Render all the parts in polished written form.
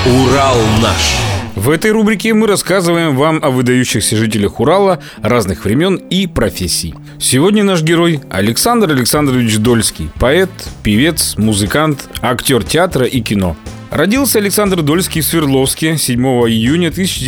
Урал наш. В этой рубрике мы рассказываем вам о выдающихся жителях Урала разных времен и профессий. Сегодня наш герой Александр Александрович Дольский. Поэт, певец, музыкант, актер театра и кино. Родился Александр Дольский в Свердловске 7 июня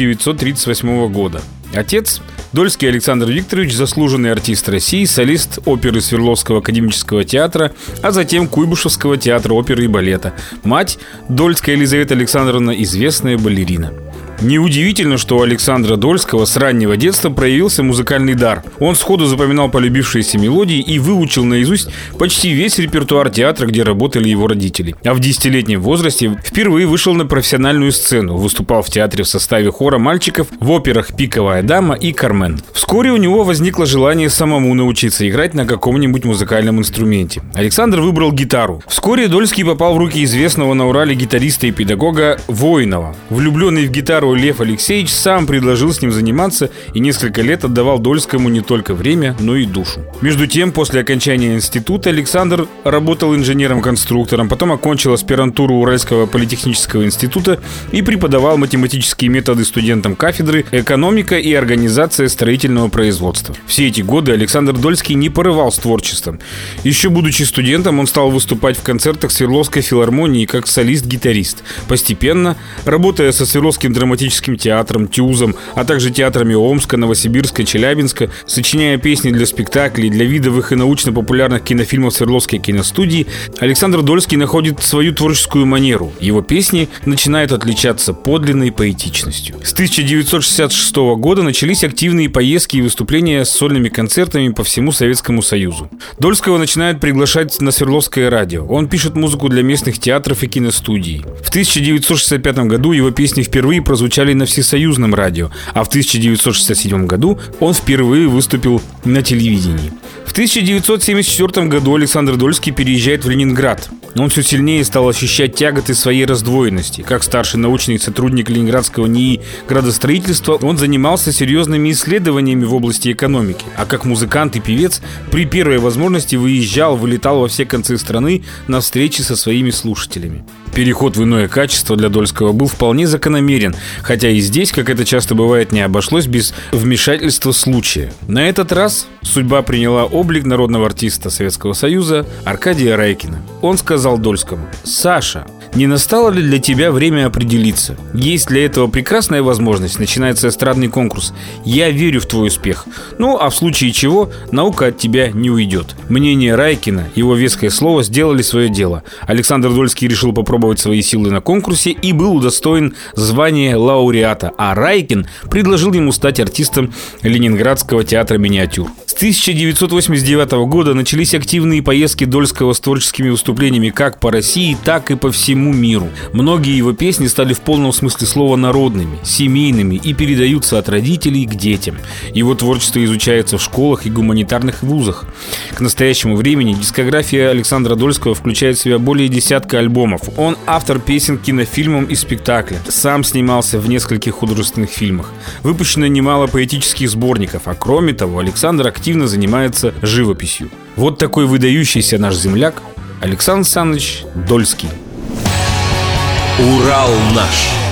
1938 года. Отец – Дольский Александр Викторович, заслуженный артист России, солист оперы Свердловского академического театра, а затем Куйбышевского театра оперы и балета. Мать – Дольская Елизавета Александровна, известная балерина. Неудивительно, что у Александра Дольского с раннего детства проявился музыкальный дар. Он сходу запоминал полюбившиеся мелодии и выучил наизусть почти весь репертуар театра, где работали его родители. А в 10-летнем возрасте впервые вышел на профессиональную сцену, выступал в театре в составе хора мальчиков в операх «Пиковая дама» и «Кармен». Вскоре у него возникло желание самому научиться играть на каком-нибудь музыкальном инструменте. Александр выбрал гитару. Вскоре Дольский попал в руки известного на Урале гитариста и педагога Воинова. Влюбленный в гитару Лев Алексеевич сам предложил с ним заниматься и несколько лет отдавал Дольскому не только время, но и душу. Между тем, после окончания института Александр работал инженером-конструктором, потом окончил аспирантуру Уральского политехнического института и преподавал математические методы студентам кафедры «Экономика и организация строительного производства». Все эти годы Александр Дольский не порывал с творчеством. Еще будучи студентом, он стал выступать в концертах Свердловской филармонии как солист-гитарист. Постепенно, работая со Свердловским драматическим театром, ТЮЗом, а также театрами Омска, Новосибирска, Челябинска, сочиняя песни для спектаклей, для видовых и научно-популярных кинофильмов Свердловской киностудии, Александр Дольский находит свою творческую манеру. Его песни начинают отличаться подлинной поэтичностью. С 1966 года начались активные поездки и выступления с сольными концертами по всему Советскому Союзу. Дольского начинают приглашать на Свердловское радио. Он пишет музыку для местных театров и киностудий. В 1965 году его песни впервые прозвучали на всесоюзном радио, а в 1967 году он впервые выступил на телевидении. В 1974 году Александр Дольский переезжает в Ленинград. Он все сильнее стал ощущать тяготы своей раздвоенности. Как старший научный сотрудник Ленинградского НИИ градостроительства он занимался серьезными исследованиями в области экономики, а как музыкант и певец при первой возможности вылетал во все концы страны на встречи со своими слушателями. Переход в иное качество для Дольского был вполне закономерен, хотя и здесь, как это часто бывает, не обошлось без вмешательства случая. На этот раз судьба приняла облик народного артиста Советского Союза Аркадия Райкина. Он сказал Дольскому: «Саша, не настало ли для тебя время определиться? Есть для этого прекрасная возможность, начинается эстрадный конкурс. Я верю в твой успех. Ну, а в случае чего, наука от тебя не уйдет». Мнение Райкина, его веское слово сделали свое дело. Александр Дольский решил попробовать свои силы на конкурсе и был удостоен звания лауреата, а Райкин предложил ему стать артистом Ленинградского театра миниатюр. С 1989 года начались активные поездки Дольского с творческими выступлениями как по России, так и по всему миру. Многие его песни стали в полном смысле слова народными, семейными и передаются от родителей к детям. Его творчество изучается в школах и гуманитарных вузах. К настоящему времени дискография Александра Дольского включает в себя более десятка альбомов. Он автор песен к кинофильмам и спектаклям. Сам снимался в нескольких художественных фильмах. Выпущено немало поэтических сборников, а кроме того, Александр активно занимается живописью. Вот такой выдающийся наш земляк Александр Александрович Дольский. Урал наш.